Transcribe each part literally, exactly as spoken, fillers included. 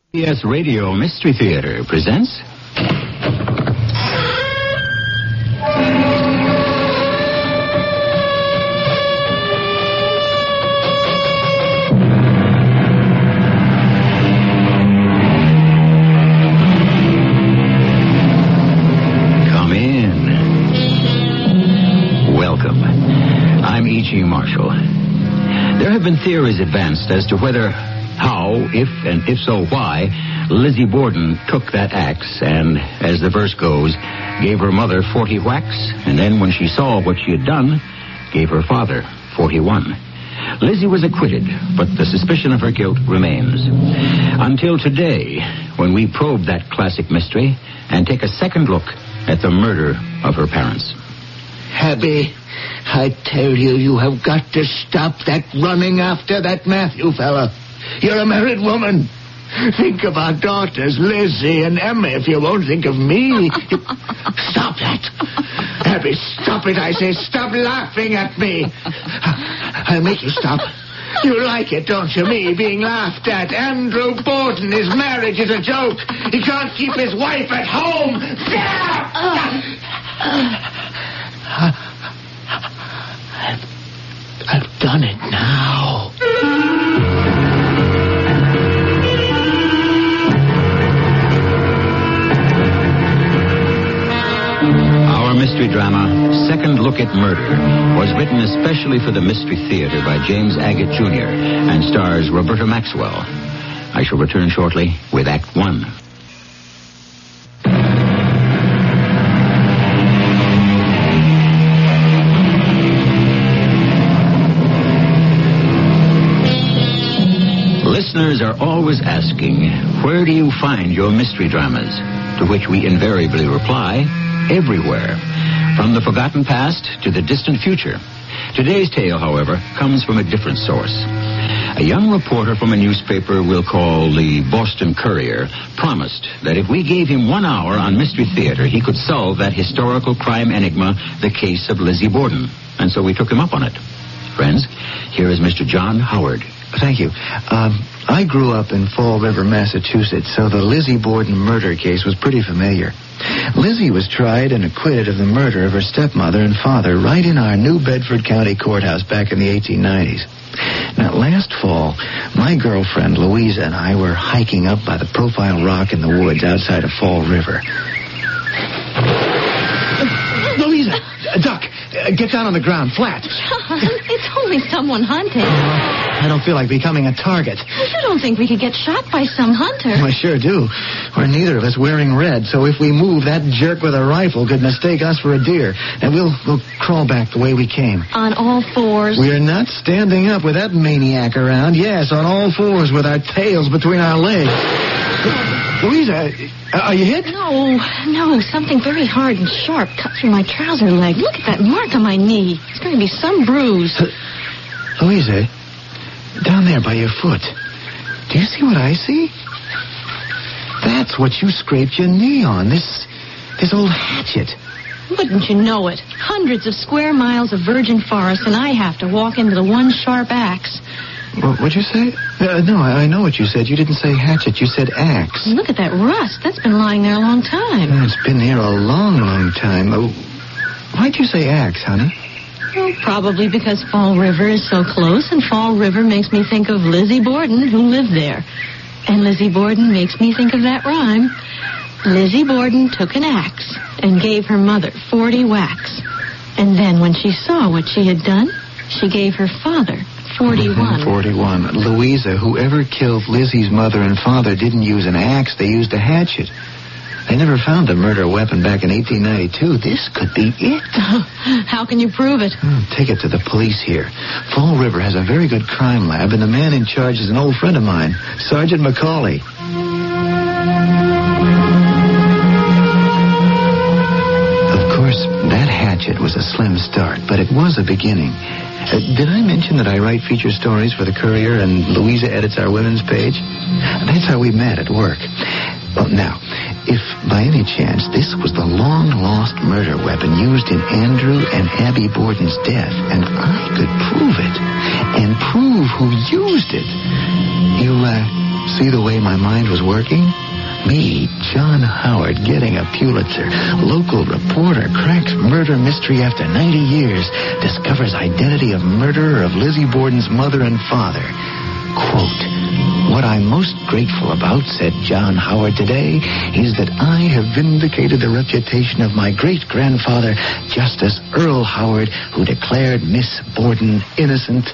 C B S Radio Mystery Theater presents... Come in. Welcome. I'm E G. Marshall. There have been theories advanced as to whether... how, if, and if so, why, Lizzie Borden took that axe and, as the verse goes, gave her mother forty whacks, and then, when she saw what she had done, gave her father forty-one. Lizzie was acquitted, but the suspicion of her guilt remains. Until today, when we probe that classic mystery and take a second look at the murder of her parents. Abby, I tell you, you have got to stop that running after that Matthew fella. You're a married woman. Think of our daughters, Lizzie and Emma, if you won't think of me. Stop that. Abby, stop it, I say. Stop laughing at me. I'll make you stop. You like it, don't you, me being laughed at? Andrew Borden, his marriage is a joke. He can't keep his wife at home. I've, I've done it now. Our mystery drama, Second Look at Murder, was written especially for the Mystery Theater by James Agate Junior and stars Roberta Maxwell. I shall return shortly with Act One. Listeners are always asking, where do you find your mystery dramas? To which we invariably reply, everywhere. From the forgotten past to the distant future. Today's tale, however, comes from a different source. A young reporter from a newspaper we'll call the Boston Courier promised that if we gave him one hour on Mystery Theater, he could solve that historical crime enigma, the case of Lizzie Borden. And so we took him up on it. Friends, here is Mister John Howard. Thank you. Um, I grew up in Fall River, Massachusetts, so the Lizzie Borden murder case was pretty familiar. Lizzie was tried and acquitted of the murder of her stepmother and father right in our New Bedford County Courthouse back in the eighteen nineties. Now, last fall, my girlfriend Louisa and I were hiking up by the Profile Rock in the woods outside of Fall River. Louisa, uh, Duck, uh, get down on the ground, flat. John, it's only someone hunting. I don't feel like becoming a target. Well, you don't think we could get shot by some hunter? Well, I sure do. We're neither of us wearing red, so if we move, that jerk with a rifle could mistake us for a deer. And we'll, we'll crawl back the way we came. On all fours? We're not standing up with that maniac around. Yes, on all fours with our tails between our legs. Louisa, are you hit? No, no. Something very hard and sharp cut through my trouser leg. Look at that mark on my knee. It's going to be some bruise. Uh, Louisa, down there by your foot. Do you see what I see? That's what you scraped your knee on. This, this old hatchet. Wouldn't you know it? Hundreds of square miles of virgin forest, and I have to walk into the one sharp axe. What, what'd you say? Uh, no, I, I know what you said. You didn't say hatchet. You said axe. Look at that rust. That's been lying there a long time. Oh, it's been here a long, long time. Oh, why'd you say axe, honey? Well, probably because Fall River is so close, and Fall River makes me think of Lizzie Borden, who lived there. And Lizzie Borden makes me think of that rhyme. Lizzie Borden took an axe and gave her mother forty whacks. And then when she saw what she had done, she gave her father forty-one. forty-one. Louisa, whoever killed Lizzie's mother and father didn't use an axe. They used a hatchet. They never found a murder weapon back in eighteen ninety-two. This could be it. How can you prove it? Hmm, take it to the police here. Fall River has a very good crime lab, and the man in charge is an old friend of mine, Sergeant McCauley. Of course, that hatchet was a slim start, but it was a beginning. Uh, did I mention that I write feature stories for the Courier and Louisa edits our women's page? That's how we met at work. Well, now, if by any chance this was the long-lost murder weapon used in Andrew and Abby Borden's death, and I could prove it, and prove who used it, you, uh, See the way my mind was working? Me, John Howard, getting a Pulitzer. Local reporter cracks murder mystery after ninety years. Discovers identity of murderer of Lizzie Borden's mother and father. Quote, what I'm most grateful about, said John Howard today, is that I have vindicated the reputation of my great-grandfather, Justice Earl Howard, who declared Miss Borden innocent.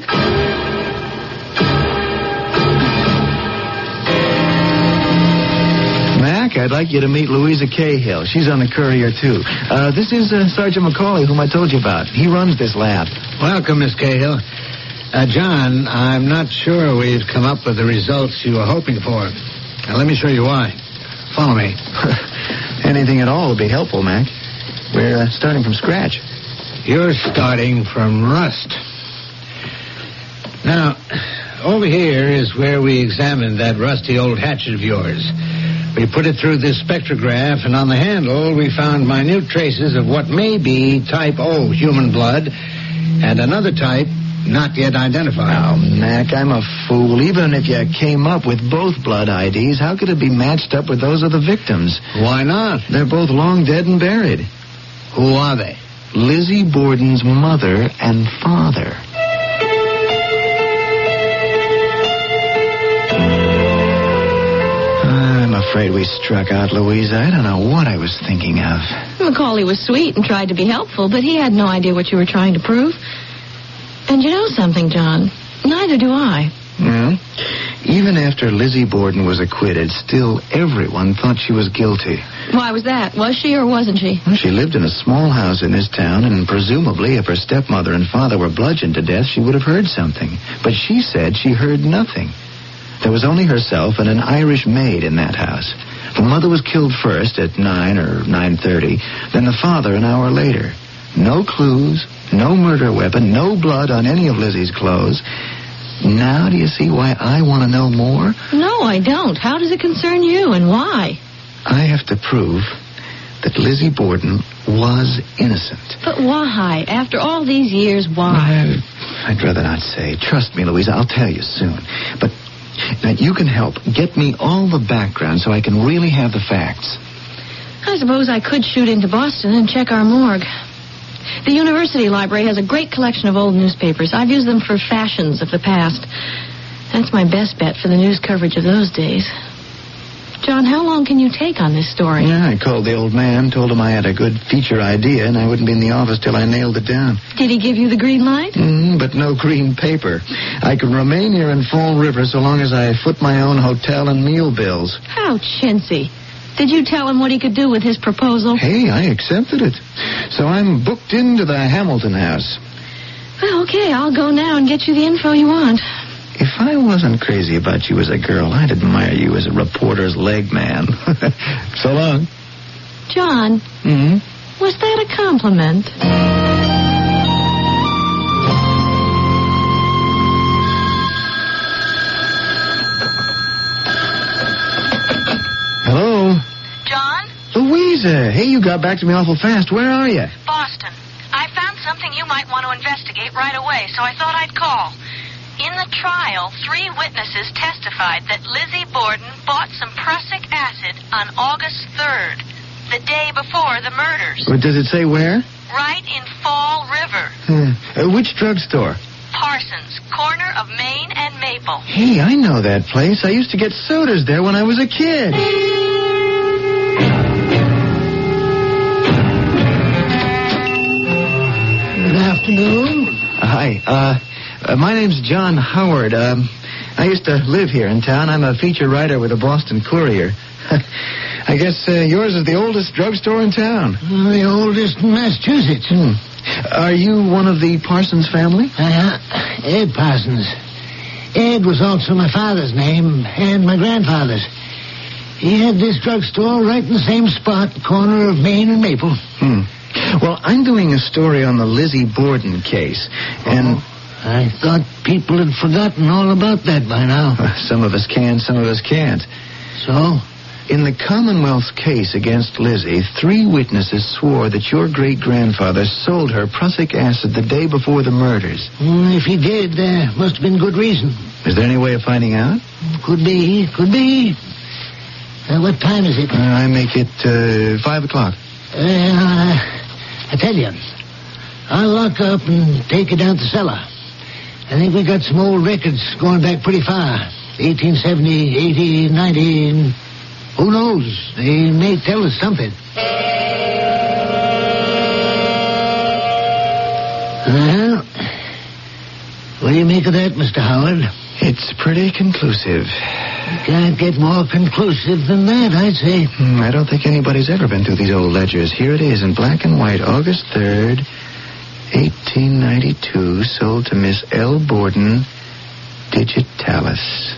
I'd like you to meet Louisa Cahill. She's on the Courier, too. Uh, this is uh, Sergeant McCauley, whom I told you about. He runs this lab. Welcome, Miss Cahill. Uh, John, I'm not sure we've come up with the results you were hoping for. Now, let me show you why. Follow me. Anything at all would be helpful, Mac. We're uh, starting from scratch. You're starting from rust. Now, over here is where we examined that rusty old hatchet of yours. We put it through this spectrograph, and on the handle we found minute traces of what may be type O human blood, and another type not yet identified. Oh, Mac, I'm a fool. Even if you came up with both blood I Ds, how could it be matched up with those of the victims? Why not? They're both long dead and buried. Who are they? Lizzie Borden's mother and father. I'm afraid we struck out, Louisa. I don't know what I was thinking of. Macaulay was sweet and tried to be helpful, but he had no idea what you were trying to prove. And you know something, John? Neither do I. Yeah? Even after Lizzie Borden was acquitted, still everyone thought she was guilty. Why was that? Was she or wasn't she? Well, she lived in a small house in this town, and presumably if her stepmother and father were bludgeoned to death, she would have heard something. But she said she heard nothing. There was only herself and an Irish maid in that house. The mother was killed first at nine or nine thirty, then the father an hour later. No clues, no murder weapon, no blood on any of Lizzie's clothes. Now do you see why I want to know more? No, I don't. How does it concern you, and why? I have to prove that Lizzie Borden was innocent. But why? After all these years, why? Uh, I'd rather not say. Trust me, Louisa, I'll tell you soon. But now, you can help. Get me all the background so I can really have the facts. I suppose I could shoot into Boston and check our morgue. The university library has a great collection of old newspapers. I've used them for fashions of the past. That's my best bet for the news coverage of those days. John, how long can you take on this story? Yeah, I called the old man, told him I had a good feature idea, and I wouldn't be in the office till I nailed it down. Did he give you the green light? Mm, but no green paper. I can remain here in Fall River so long as I foot my own hotel and meal bills. How chintzy. Did you tell him what he could do with his proposal? Hey, I accepted it. So I'm booked into the Hamilton house. Well, okay, I'll go now and get you the info you want. If I wasn't crazy about you as a girl, I'd admire you as a reporter's leg man. So long. John, Mm-hmm. was that a compliment? Hello? John? Louisa, hey, you got back to me awful fast. Where are you? Boston. I found something you might want to investigate right away, so I thought I'd call. In the trial, three witnesses testified that Lizzie Borden bought some prussic acid on August third, the day before the murders. What, does it say where? Right in Fall River. Hmm. Uh, which drugstore? Parsons, corner of Main and Maple. Hey, I know that place. I used to get sodas there when I was a kid. Good afternoon. Hi, uh... Uh, my name's John Howard. Um, I used to live here in town. I'm a feature writer with the Boston Courier. I guess uh, yours is the oldest drugstore in town. Uh, the oldest in Massachusetts. Hmm. Are you one of the Parsons family? Uh, Ed Parsons. Ed was also my father's name and my grandfather's. He had this drugstore right in the same spot, corner of Main and Maple. Hmm. Well, I'm doing a story on the Lizzie Borden case, and... Oh. I thought people had forgotten all about that by now. Uh, some of us can, some of us can't. So? In the Commonwealth's case against Lizzie, three witnesses swore that your great-grandfather sold her prussic acid the day before the murders. Mm, if he did, there must have been good reason. Is there any way of finding out? Could be, could be. Uh, what time is it? Uh, I make it uh, five o'clock. Uh, I tell you, I'll lock up and take it down to the cellar. I think we got some old records going back pretty far. eighteen seventy, eighty, ninety, and who knows? They may tell us something. Well, what do you make of that, Mister Howard? It's pretty conclusive. Can't get more conclusive than that, I'd say. Hmm, I don't think anybody's ever been through these old ledgers. Here it is in black and white, August third, eighteen ninety-two, sold to Miss L. Borden, Digitalis.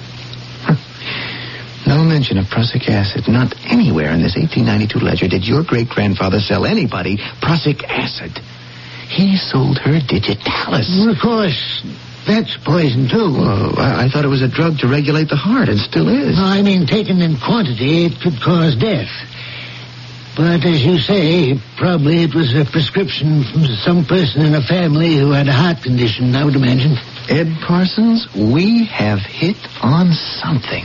No mention of prussic acid. Not anywhere in this eighteen ninety-two ledger did your great-grandfather sell anybody prussic acid. He sold her Digitalis. Well, of course, that's poison, too. Oh, I, I thought it was a drug to regulate the heart, and still is. No, I mean, taken in quantity, it could cause death. But as you say, probably it was a prescription from some person in a family who had a heart condition, I would imagine. Ed Parsons, we have hit on something.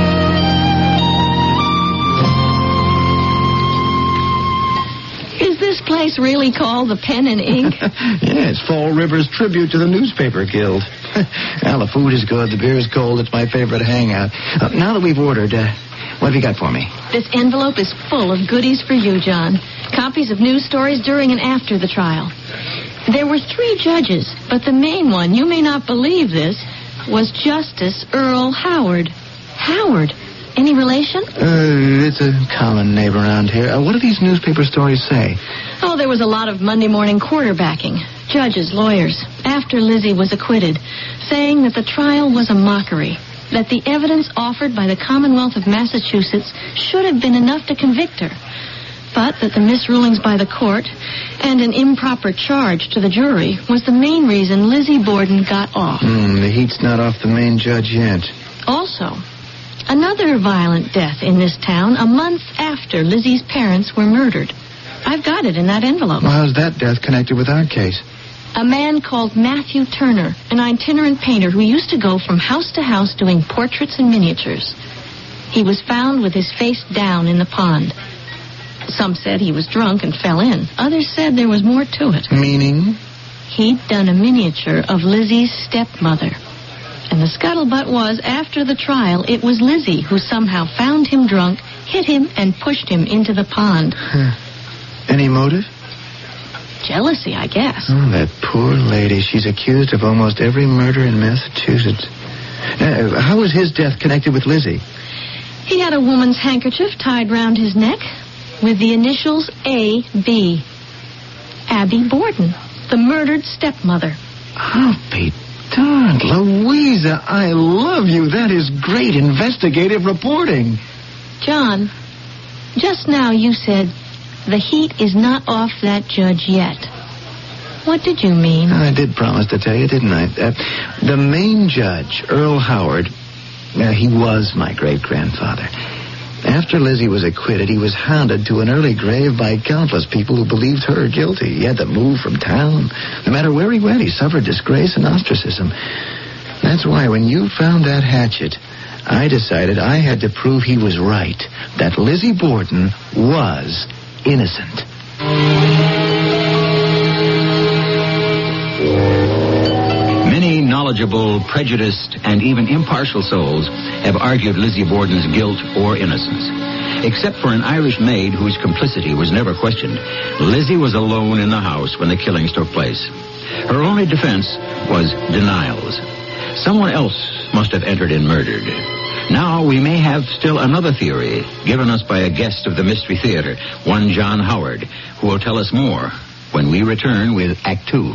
Is this place really called the Pen and Ink? Yeah, it's Fall River's tribute to the Newspaper Guild. Well, the food is good, the beer is cold. It's my favorite hangout. Uh, now that we've ordered, uh, what have you got for me? This envelope is full of goodies for you, John. Copies of news stories during and after the trial. There were three judges, but the main one, you may not believe this, was Justice Earl Howard. Howard? Any relation? Uh, it's a common name around here. Uh, what do these newspaper stories say? Oh, there was a lot of Monday morning quarterbacking. Judges, lawyers, after Lizzie was acquitted, saying that the trial was a mockery, that the evidence offered by the Commonwealth of Massachusetts should have been enough to convict her, but that the misrulings by the court and an improper charge to the jury was the main reason Lizzie Borden got off. Mm, the heat's not off the main judge yet. Also, another violent death in this town a month after Lizzie's parents were murdered. I've got it in that envelope. Well, how's that death connected with our case? A man called Matthew Turner, an itinerant painter who used to go from house to house doing portraits and miniatures. He was found with his face down in the pond. Some said he was drunk and fell in. Others said there was more to it. Meaning? He'd done a miniature of Lizzie's stepmother. And the scuttlebutt was, after the trial, it was Lizzie who somehow found him drunk, hit him, and pushed him into the pond. Huh. Any motive? Jealousy, I guess. Oh, that poor lady. She's accused of almost every murder in Massachusetts. Uh, how was his death connected with Lizzie? He had a woman's handkerchief tied round his neck with the initials A B. Abby Borden, the murdered stepmother. I'll be darned. Louisa, I love you. That is great investigative reporting. John, just now you said the heat is not off that judge yet. What did you mean? I did promise to tell you, didn't I? Uh, the main judge, Earl Howard, uh, he was my great-grandfather. After Lizzie was acquitted, he was hounded to an early grave by countless people who believed her guilty. He had to move from town. No matter where he went, he suffered disgrace and ostracism. That's why when you found that hatchet, I decided I had to prove he was right, that Lizzie Borden was innocent. Many knowledgeable, prejudiced, and even impartial souls have argued Lizzie Borden's guilt or innocence. Except for an Irish maid whose complicity was never questioned, Lizzie was alone in the house when the killings took place. Her only defense was denials. Someone else must have entered and murdered. Now we may have still another theory given us by a guest of the Mystery Theater, one John Howard, who will tell us more when we return with Act Two.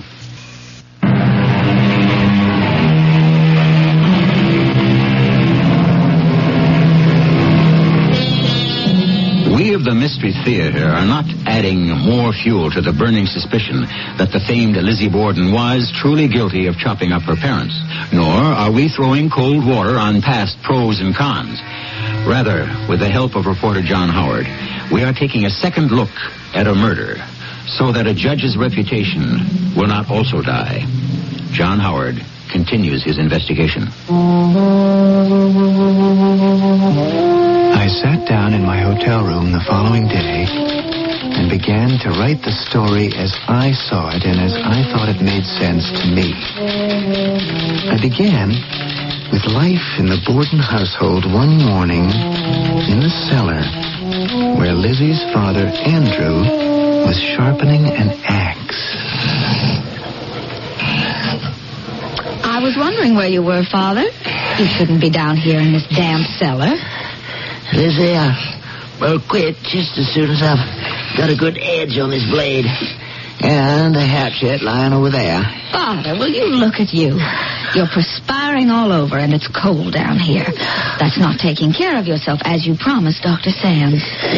We of the Mystery Theater are not adding more fuel to the burning suspicion that the famed Lizzie Borden was truly guilty of chopping up her parents, nor are we throwing cold water on past pros and cons. Rather, with the help of reporter John Howard, we are taking a second look at a murder so that a judge's reputation will not also die. John Howard continues his investigation. I sat down in my hotel room the following day and began to write the story as I saw it and as I thought it made sense to me. I began with life in the Borden household one morning in the cellar where Lizzie's father, Andrew, was sharpening an axe. I was wondering where you were, Father. You shouldn't be down here in this damp cellar. Lizzie, I will quit just as soon as I've got a good edge on this blade. And the hatchet lying over there. Father, will you look at you? You're perspiring all over, and it's cold down here. That's not taking care of yourself, as you promised Doctor Sands.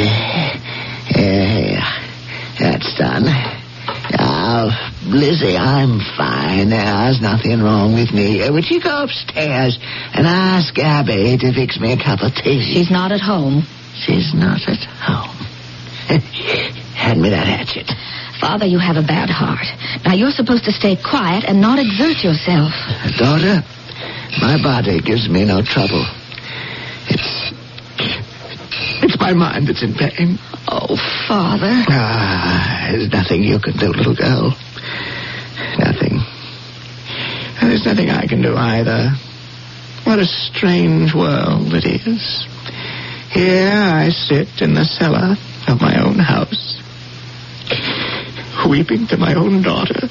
Yeah, that's done. Now, Lizzie, I'm fine. There's nothing wrong with me. Uh, Would you go upstairs and ask Abby to fix me a cup of tea? She's not at home. She's not at home. Hand me that hatchet. Father, you have a bad heart. Now, you're supposed to stay quiet and not exert yourself. Daughter, my body gives me no trouble. It's... It's my mind that's in pain. Oh, Father. Ah, there's nothing you can do, little girl. Nothing. And there's nothing I can do either. What a strange world it is. Here I sit in the cellar of my own house, weeping to my own daughter.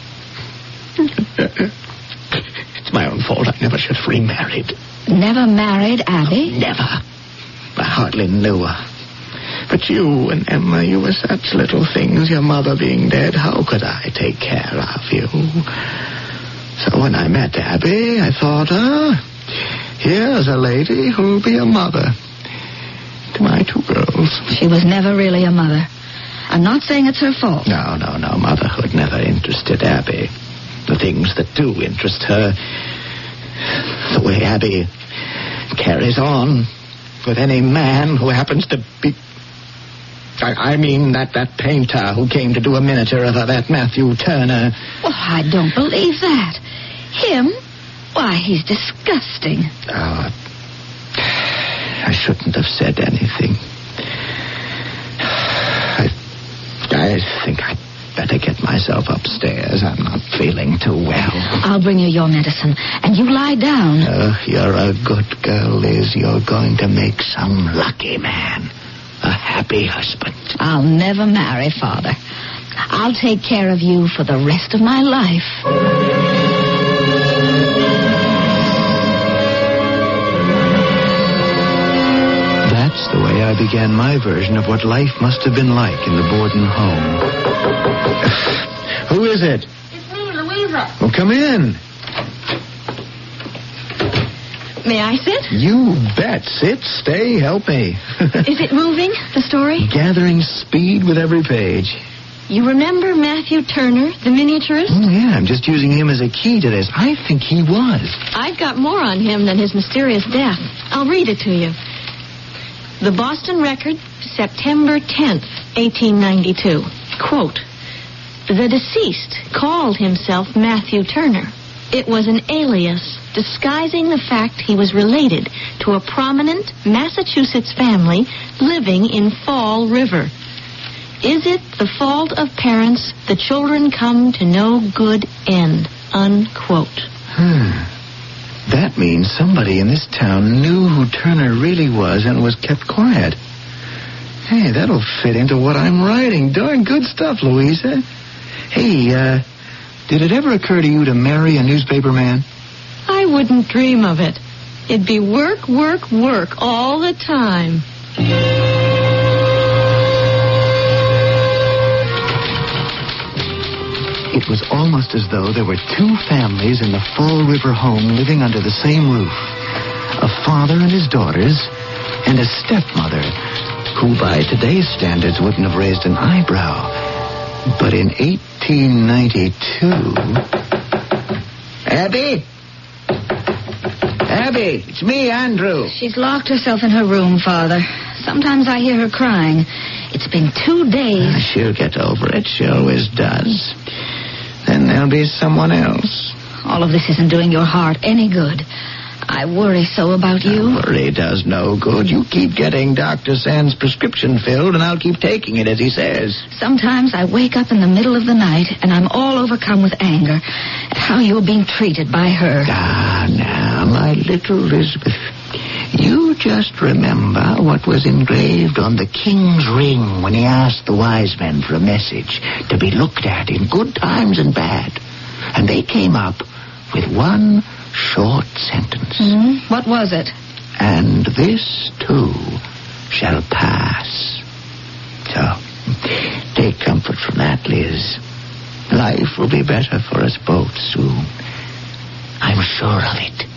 It's my own fault. I never should have remarried. Never married Abby? Never. I hardly knew her. But you and Emma, you were such little things, your mother being dead. How could I take care of you? So when I met Abby, I thought, ah, here's a lady who'll be a mother to my two girls. She was never really a mother. I'm not saying it's her fault. No, no, no. Motherhood never interested Abby. The things that do interest her, the way Abby carries on with any man who happens to be... I, I mean that, that painter who came to do a miniature of her, that Matthew Turner. Well, I don't believe that. Him? Why, he's disgusting. Oh, I shouldn't have said anything. I, I think I'd better get myself upstairs. I'm not feeling too well. I'll bring you your medicine, and you lie down. Oh, you're a good girl, Liz. You're going to make some lucky man a happy husband. I'll never marry, Father. I'll take care of you for the rest of my life. That's the way I began my version of what life must have been like in the Borden home. Who is it? It's me, Louisa. Well, come in. May I sit? You bet. Sit, stay, help me. Is it moving, the story? Gathering speed with every page. You remember Matthew Turner, the miniaturist? Oh, yeah, I'm just using him as a key to this. I think he was. I've got more on him than his mysterious death. I'll read it to you. The Boston Record, September tenth, eighteen ninety-two. Quote, the deceased called himself Matthew Turner. It was an alias disguising the fact he was related to a prominent Massachusetts family living in Fall River. Is it the fault of parents the children come to no good end? Unquote. Hmm. That means somebody in this town knew who Turner really was and was kept quiet. Hey, that'll fit into what I'm writing. Darn good stuff, Louisa. Hey, uh, did it ever occur to you to marry a newspaper man? I wouldn't dream of it. It'd be work, work, work all the time. It was almost as though there were two families in the Fall River home living under the same roof. A father and his daughters, and a stepmother, who by today's standards wouldn't have raised an eyebrow. But in eighteen ninety-two... Abby? Abby, it's me, Andrew. She's locked herself in her room, Father. Sometimes I hear her crying. It's been two days. She'll get over it. She always does. Then there'll be someone else. All of this isn't doing your heart any good. I worry so about you. Now, worry does no good. You keep getting Doctor Sand's prescription filled, and I'll keep taking it as he says. Sometimes I wake up in the middle of the night, and I'm all overcome with anger at how you're being treated by her. Ah, now, my little Elizabeth, you just remember what was engraved on the king's ring when he asked the wise men for a message to be looked at in good times and bad. And they came up with one short sentence. Mm-hmm. What was it? And this, too, shall pass. So, take comfort from that, Liz. Life will be better for us both soon. I'm sure of it.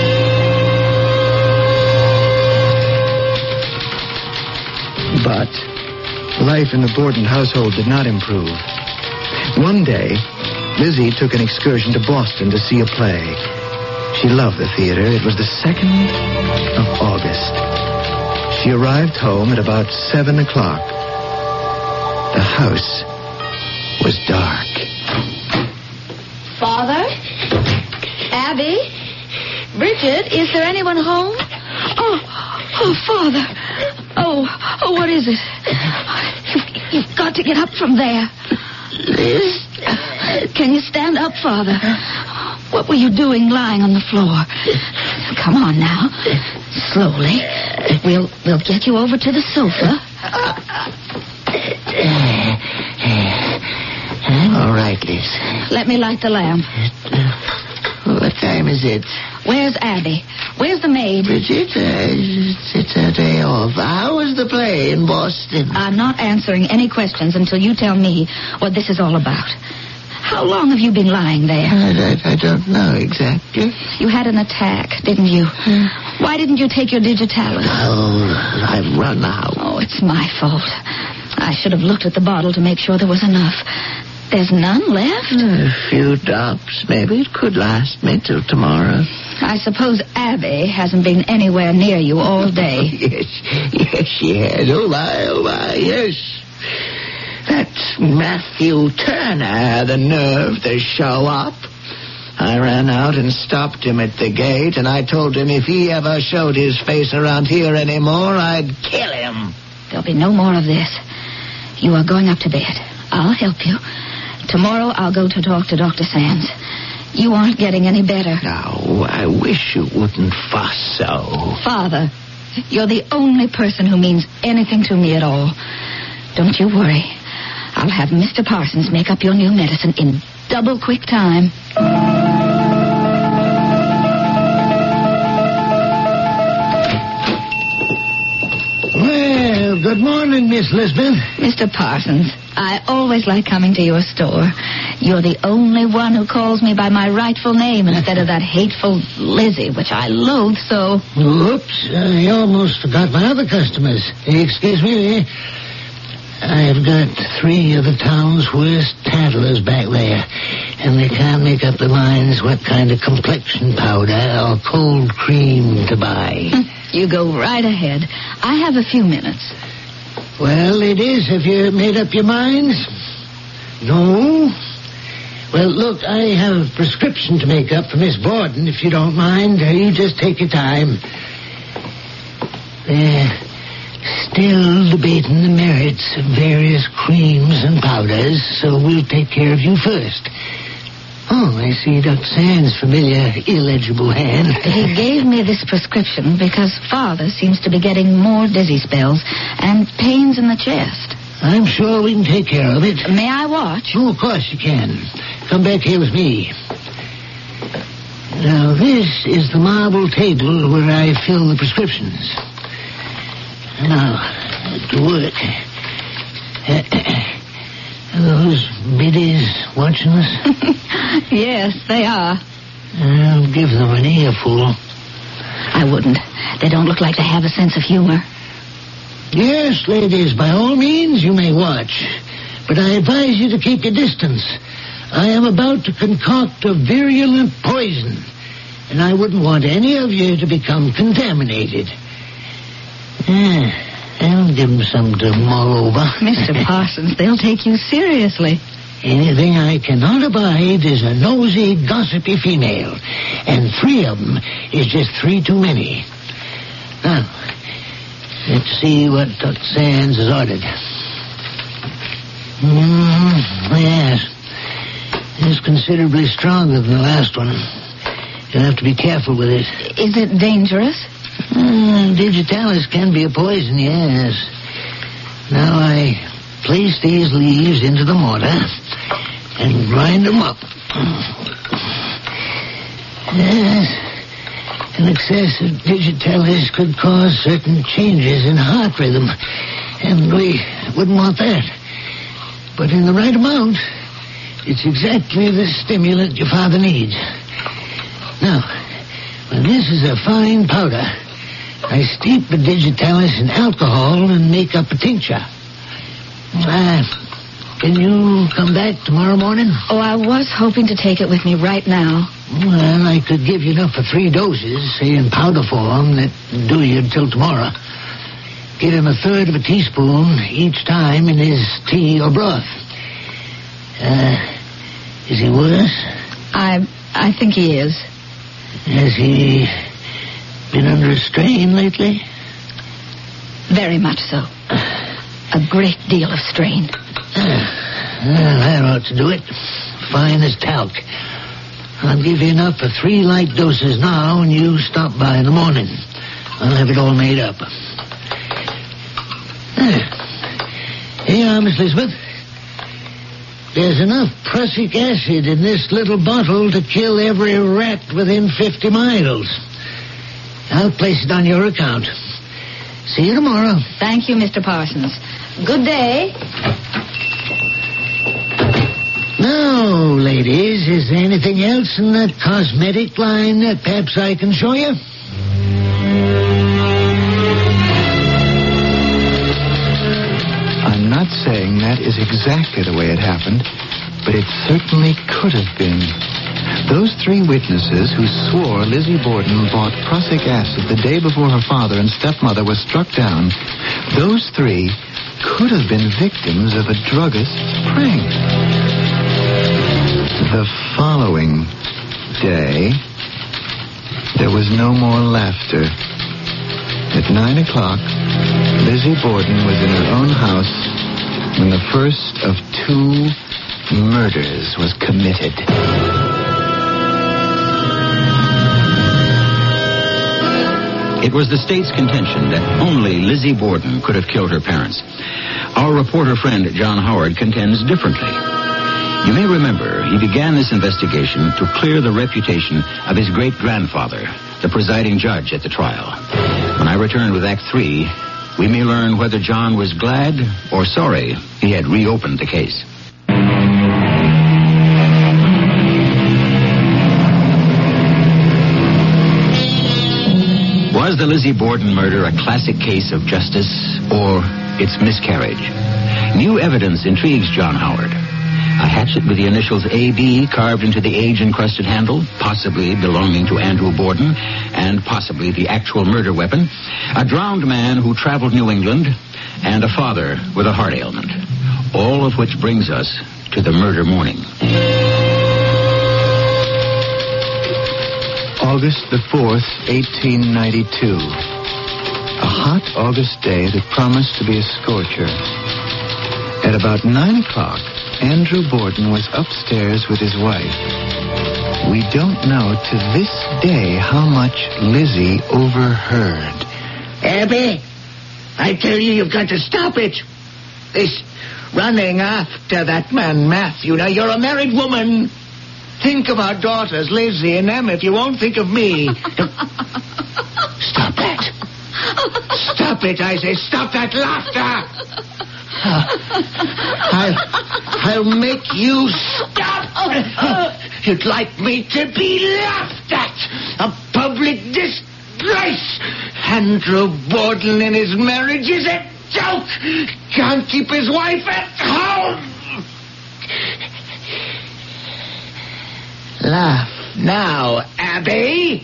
But life in the Borden household did not improve. One day, Lizzie took an excursion to Boston to see a play. She loved the theater. It was the second of August. She arrived home at about seven o'clock. The house was dark. Father? Abby? Bridget, is there anyone home? Oh, oh, Father. Oh, oh, what is it? You've, you've got to get up from there. Liz? Can you stand up, Father? What were you doing lying on the floor? Come on now. Slowly. We'll we'll get you over to the sofa. All right, Liz. Let me light the lamp. What time is it? Where's Abby? Where's the maid? Bridget, uh, it's, it's her day off. How was the play in Boston? I'm not answering any questions until you tell me what this is all about. How long have you been lying there? I, I, I don't know exactly. You had an attack, didn't you? Why didn't you take your digitalis? Oh, I've run out. Oh, it's my fault. I should have looked at the bottle to make sure there was enough. There's none left? A few drops, maybe. It could last me till tomorrow. I suppose Abby hasn't been anywhere near you all day. Yes, yes, she has. Oh, my, oh, my, yes. That's Matthew Turner had the nerve to show up. I ran out and stopped him at the gate, and I told him if he ever showed his face around here anymore, I'd kill him. There'll be no more of this. You are going up to bed. I'll help you. Tomorrow I'll go to talk to Doctor Sands. You aren't getting any better. No, I wish you wouldn't fuss so. Father, you're the only person who means anything to me at all. Don't you worry. I'll have Mister Parsons make up your new medicine in double quick time. Well, good morning, Miss Lisbon. Mister Parsons, I always like coming to your store. You're the only one who calls me by my rightful name instead of that hateful Lizzie, which I loathe so. Whoops, I almost forgot my other customers. Excuse me. I've got three of the town's worst tattlers back there, and they can't make up their minds what kind of complexion powder or cold cream to buy. You go right ahead. I have a few minutes. Well, ladies, have you made up your minds? No? Well, look, I have a prescription to make up for Miss Borden, if you don't mind. You just take your time. There. Still debating the merits of various creams and powders, so we'll take care of you first. Oh, I see Doctor Sands' familiar illegible hand. He gave me this prescription because Father seems to be getting more dizzy spells and pains in the chest. I'm sure we can take care of it. May I watch? Oh, of course you can. Come back here with me. Now, this is the marble table where I fill the prescriptions. Now, to work. Are those biddies watching us? Yes, they are. I'll give them an earful. I wouldn't. They don't look like they have a sense of humor. Yes, ladies, by all means you may watch. But I advise you to keep your distance. I am about to concoct a virulent poison. And I wouldn't want any of you to become contaminated. Yeah, I'll give them some to mull over. Mister Parsons, they'll take you seriously. Anything I cannot abide is a nosy, gossipy female. And three of them is just three too many. Now, let's see what Tut Sands has ordered. Mm, yes. It's considerably stronger than the last one. You'll have to be careful with it. Is it dangerous? Mm, digitalis can be a poison, yes. Now I place these leaves into the mortar and grind them up. Yes. An excess of digitalis could cause certain changes in heart rhythm, and we wouldn't want that. But in the right amount, it's exactly the stimulant your father needs. Now, when this is a fine powder, I steep the digitalis in alcohol and make up a tincture. Uh, can you come back tomorrow morning? Oh, I was hoping to take it with me right now. Well, I could give you enough for three doses, say in powder form, that do you until tomorrow. Give him a third of a teaspoon each time in his tea or broth. Uh, is he worse? I I think he is. Has he been under a strain lately? Very much so. A great deal of strain. Uh, well, that ought to do it. Fine as talc. I'll give you enough for three light doses now, and you stop by in the morning. I'll have it all made up. There. Here you are, Miss Elizabeth. There's enough prussic acid in this little bottle to kill every rat within fifty miles. I'll place it on your account. See you tomorrow. Thank you, Mister Parsons. Good day. Now, ladies, is there anything else in that cosmetic line that perhaps I can show you? I'm not saying that is exactly the way it happened, but it certainly could have been. Those three witnesses who swore Lizzie Borden bought prussic acid the day before her father and stepmother were struck down, those three could have been victims of a druggist's prank. The following day, there was no more laughter. At nine o'clock, Lizzie Borden was in her own house when the first of two murders was committed. It was the state's contention that only Lizzie Borden could have killed her parents. Our reporter friend, John Howard, contends differently. You may remember he began this investigation to clear the reputation of his great-grandfather, the presiding judge at the trial. When I return with Act Three, we may learn whether John was glad or sorry he had reopened the case. Was the Lizzie Borden murder a classic case of justice or its miscarriage? New evidence intrigues John Howard. A hatchet with the initials A B carved into the age-encrusted handle, possibly belonging to Andrew Borden, and possibly the actual murder weapon. A drowned man who traveled New England, and a father with a heart ailment. All of which brings us to the murder morning. August the fourth, eighteen ninety-two. A hot August day that promised to be a scorcher. At about nine o'clock, Andrew Borden was upstairs with his wife. We don't know to this day how much Lizzie overheard. Abby, I tell you, you've got to stop it. This running after that man, Matthew. Now, you're a married woman. Think of our daughters, Lizzie and Em, if you won't think of me. Stop that. Stop it, I say. Stop that laughter. Uh, I'll, I'll make you stop. You'd like me to be laughed at. A public disgrace. Andrew Borden and his marriage is a joke. Can't keep his wife at home. Laugh, now, Abby.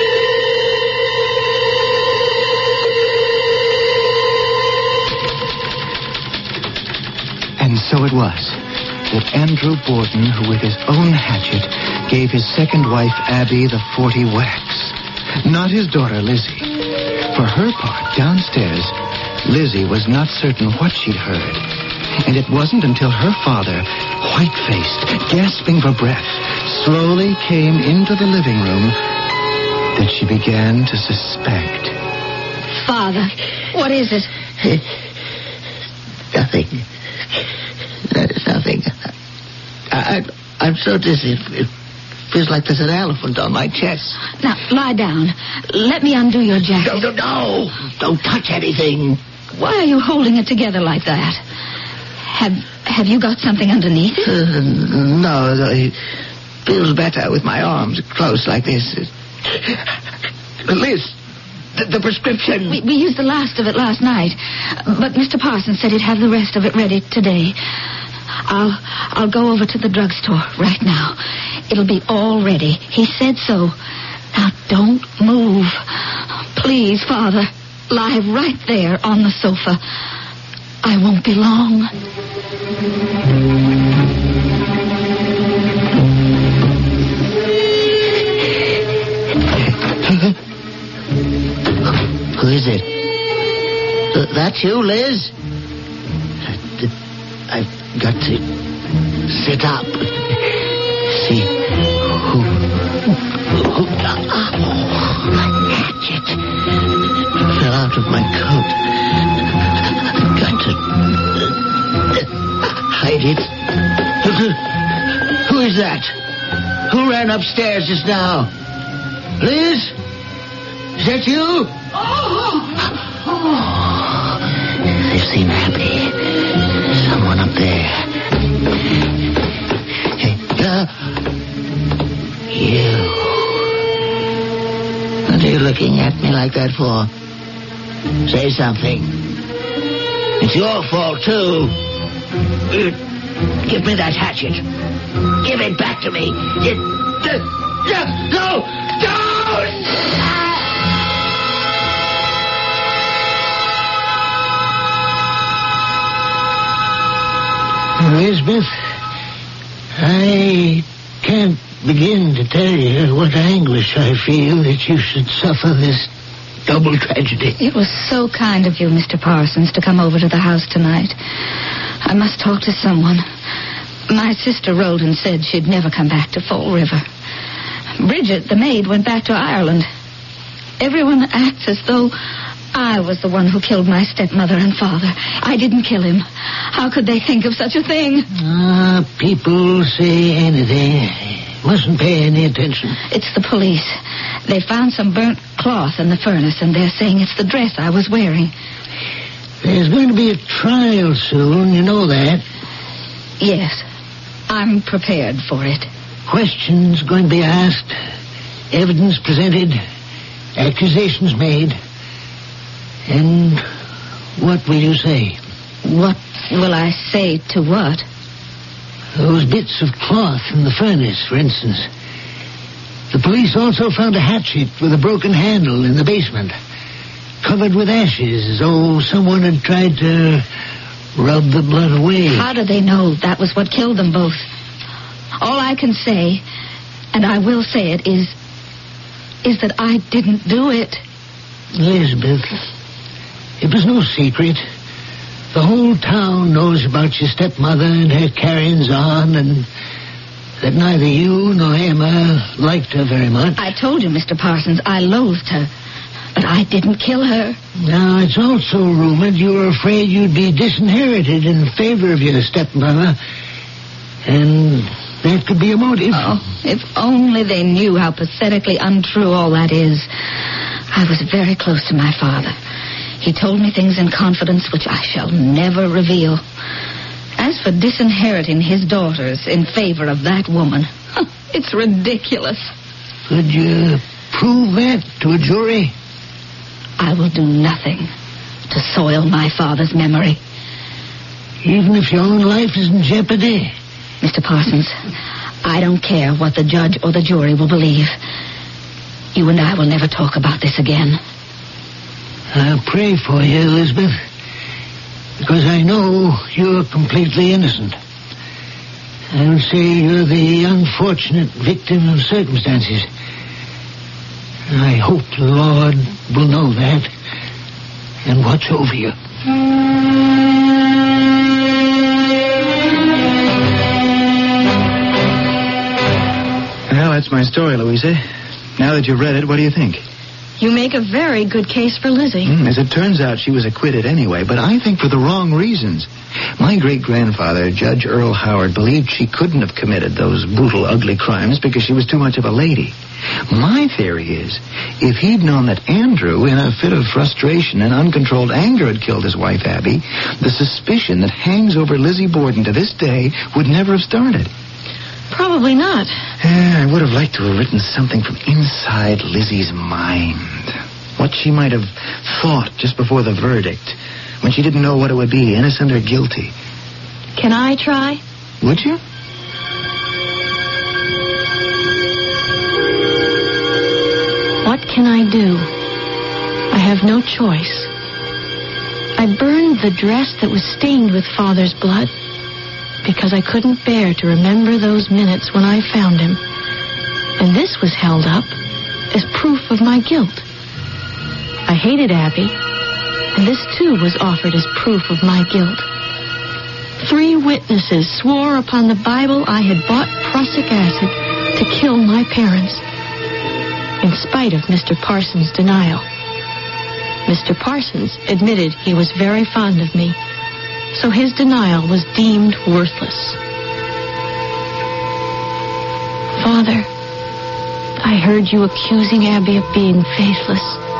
And so it was that Andrew Borden, who with his own hatchet gave his second wife, Abby, the forty whacks. Not his daughter, Lizzie. For her part, downstairs, Lizzie was not certain what she'd heard. And it wasn't until her father, white-faced, gasping for breath, slowly came into the living room that she began to suspect. Father, what is it? Nothing. There's nothing. I, I, I'm so dizzy. It feels like there's an elephant on my chest. Now, lie down. Let me undo your jacket. No, no, no. Don't touch anything. Why are you holding it together like that? Have Have you got something underneath it? Uh, no, it feels better with my arms closed like this. Liz, the, the prescription. We, we used the last of it last night, but Mister Parsons said he'd have the rest of it ready today. I'll I'll go over to the drugstore right now. It'll be all ready. He said so. Now don't move. Please, Father, lie right there on the sofa. I won't be long. Who is it? Uh, that's you, Liz? I, I've got to sit up. See who... who... Oh, my hatchet fell out of my coat. I've got to uh, hide it. Who is that? Who ran upstairs just now? Liz? Is that you? Oh. Oh. They've seen Abby. Someone up there. Hey, uh, you. What are you looking at me like that for? Say something. It's your fault, too. Uh, give me that hatchet. Give it back to me. It, uh, no! Don't! Elizabeth, I can't begin to tell you what anguish I feel that you should suffer this double tragedy. It was so kind of you, Mister Parsons, to come over to the house tonight. I must talk to someone. My sister wrote and said she'd never come back to Fall River. Bridget, the maid, went back to Ireland. Everyone acts as though I was the one who killed my stepmother and father. I didn't kill him. How could they think of such a thing? Ah, uh, people say anything. Mustn't pay any attention. It's the police. They found some burnt cloth in the furnace, and they're saying it's the dress I was wearing. There's going to be a trial soon, you know that. Yes, I'm prepared for it. Questions going to be asked, evidence presented, accusations made. And what will you say? What will I say to what? Those bits of cloth in the furnace, for instance. The police also found a hatchet with a broken handle in the basement, covered with ashes, as though someone had tried to rub the blood away. How do they know that was what killed them both? All I can say, and I will say it, is, is that I didn't do it. Elizabeth, it was no secret. The whole town knows about your stepmother and her carryings on, and that neither you nor Emma liked her very much. I told you, Mister Parsons, I loathed her, but I didn't kill her. Now, it's also rumored you were afraid you'd be disinherited in favor of your stepmother, and that could be a motive. Oh, if only they knew how pathetically untrue all that is. I was very close to my father. He told me things in confidence which I shall never reveal. As for disinheriting his daughters in favor of that woman, it's ridiculous. Could you prove that to a jury? I will do nothing to soil my father's memory. Even if your own life is in jeopardy? Mister Parsons, I don't care what the judge or the jury will believe. You and I will never talk about this again. I'll pray for you, Elizabeth, because I know you're completely innocent. I would say you're the unfortunate victim of circumstances. I hope the Lord will know that and watch over you. Well, that's my story, Louisa. Now that you've read it, what do you think? You make a very good case for Lizzie. Mm, as it turns out, she was acquitted anyway, but I think for the wrong reasons. My great-grandfather, Judge Earl Howard, believed she couldn't have committed those brutal, ugly crimes because she was too much of a lady. My theory is, if he'd known that Andrew, in a fit of frustration and uncontrolled anger, had killed his wife, Abby, the suspicion that hangs over Lizzie Borden to this day would never have started. Probably not. Eh, I would have liked to have written something from inside Lizzie's mind. What she might have thought just before the verdict, when she didn't know what it would be, innocent or guilty. Can I try? Would you? What can I do? I have no choice. I burned the dress that was stained with Father's blood because I couldn't bear to remember those minutes when I found him. And this was held up as proof of my guilt. I hated Abby, and this too was offered as proof of my guilt. Three witnesses swore upon the Bible I had bought prussic acid to kill my parents, in spite of Mister Parsons' denial. Mister Parsons admitted he was very fond of me, so his denial was deemed worthless. Father, I heard you accusing Abby of being faithless.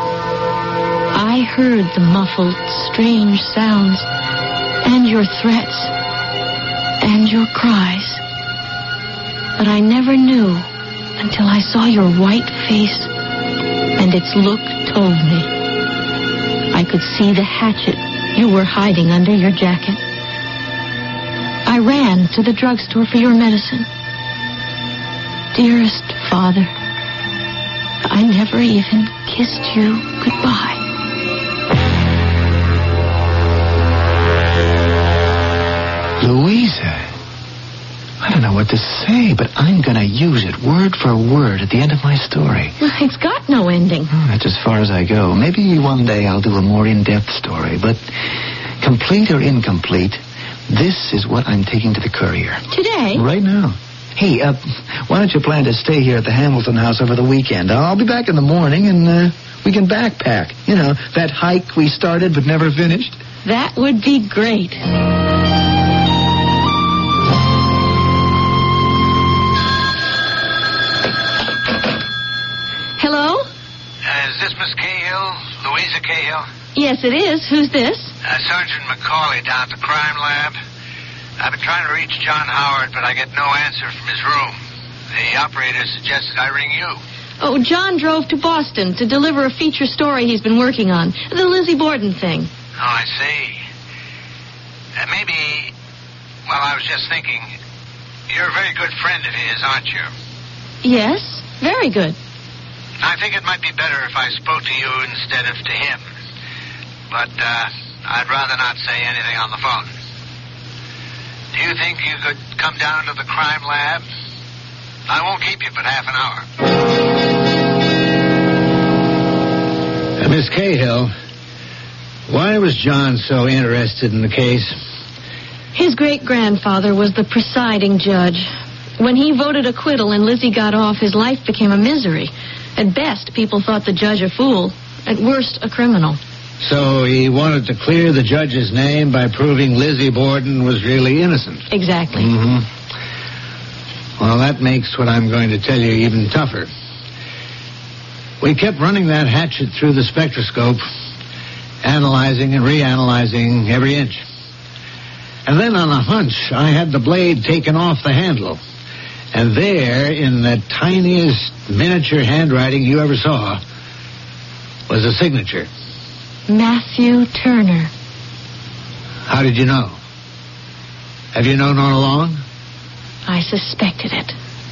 I heard the muffled, strange sounds, and your threats, and your cries. But I never knew until I saw your white face, and its look told me. I could see the hatchet you were hiding under your jacket. I ran to the drugstore for your medicine. Dearest Father, I never even kissed you goodbye. Louisa, I don't know what to say, but I'm going to use it word for word at the end of my story. It's got no ending. Oh, that's as far as I go. Maybe one day I'll do a more in-depth story, but complete or incomplete, this is what I'm taking to the Courier. Today? Right now. Hey, uh, why don't you plan to stay here at the Hamilton house over the weekend? I'll be back in the morning, and uh, we can backpack. You know, that hike we started but never finished. That would be great. Hello? Uh, is this Miss Cahill? Louisa Cahill? Yes, it is. Who's this? Uh, Sergeant McCauley down at the crime lab. I've been trying to reach John Howard, but I get no answer from his room. The operator suggested I ring you. Oh, John drove to Boston to deliver a feature story he's been working on. The Lizzie Borden thing. Oh, I see. Uh, maybe, well, I was just thinking, you're a very good friend of his, aren't you? Yes, very good. I think it might be better if I spoke to you instead of to him. But uh, I'd rather not say anything on the phone. Do you think you could come down to the crime lab? I won't keep you but half an hour. Uh, Miss Cahill, why was John so interested in the case? His great-grandfather was the presiding judge. When he voted acquittal and Lizzie got off, his life became a misery. At best, people thought the judge a fool. At worst, a criminal. So he wanted to clear the judge's name by proving Lizzie Borden was really innocent. Exactly. Mm-hmm. Well, that makes what I'm going to tell you even tougher. We kept running that hatchet through the spectroscope, analyzing and reanalyzing every inch. And then on a hunch, I had the blade taken off the handle. And there, in the tiniest miniature handwriting you ever saw, was a signature. Matthew Turner. How did you know? Have you known all along? I suspected it.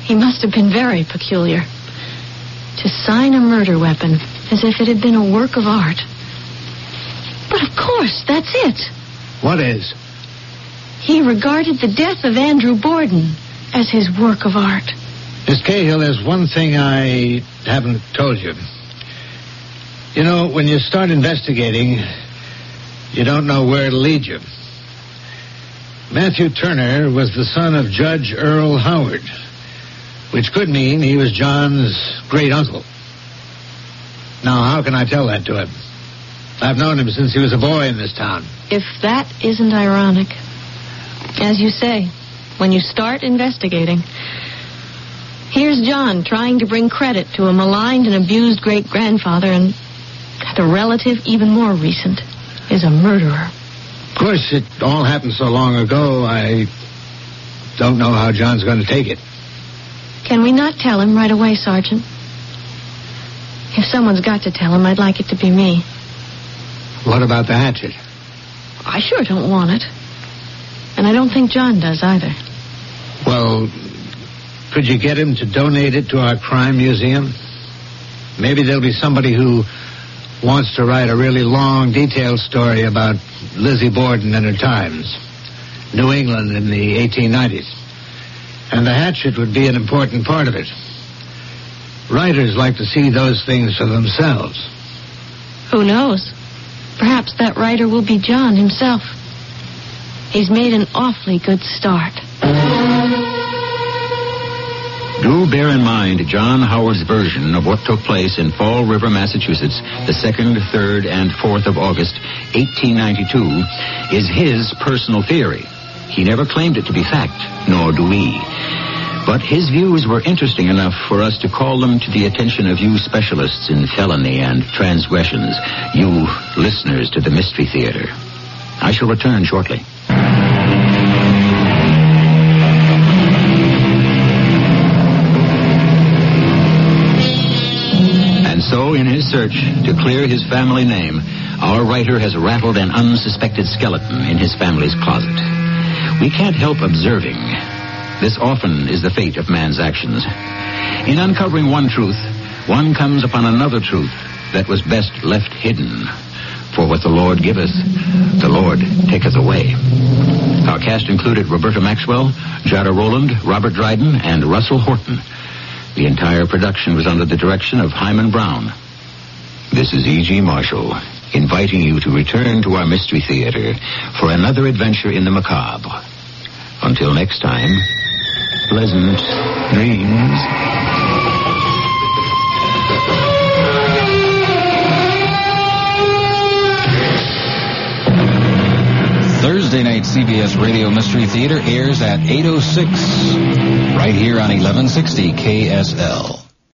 He must have been very peculiar. To sign a murder weapon as if it had been a work of art. But of course, that's it. What is? He regarded the death of Andrew Borden as his work of art. Miss Cahill, there's one thing I haven't told you. You know, when you start investigating, you don't know where it'll lead you. Matthew Turner was the son of Judge Earl Howard, which could mean he was John's great-uncle. Now, how can I tell that to him? I've known him since he was a boy in this town. If that isn't ironic. As you say, when you start investigating, here's John trying to bring credit to a maligned and abused great-grandfather, and the relative, even more recent, is a murderer. Of course, it all happened so long ago, I don't know how John's going to take it. Can we not tell him right away, Sergeant? If someone's got to tell him, I'd like it to be me. What about the hatchet? I sure don't want it. And I don't think John does either. Well, could you get him to donate it to our crime museum? Maybe there'll be somebody who wants to write a really long, detailed story about Lizzie Borden and her times. New England in the eighteen nineties. And the hatchet would be an important part of it. Writers like to see those things for themselves. Who knows? Perhaps that writer will be John himself. He's made an awfully good start. Do bear in mind John Howard's version of what took place in Fall River, Massachusetts, the second, third, and fourth of August, eighteen ninety-two, is his personal theory. He never claimed it to be fact, nor do we. But his views were interesting enough for us to call them to the attention of you specialists in felony and transgressions, you listeners to the Mystery Theater. I shall return shortly. And so, in his search to clear his family name, our writer has rattled an unsuspected skeleton in his family's closet. We can't help observing. This often is the fate of man's actions. In uncovering one truth, one comes upon another truth that was best left hidden. For what the Lord giveth, the Lord taketh away. Our cast included Roberta Maxwell, Jada Rowland, Robert Dryden, and Russell Horton. The entire production was under the direction of Hyman Brown. This is E G. Marshall, inviting you to return to our Mystery Theater for another adventure in the macabre. Until next time, pleasant dreams. Thursday night C B S Radio Mystery Theater airs at eight oh six, right here on eleven sixty K S L.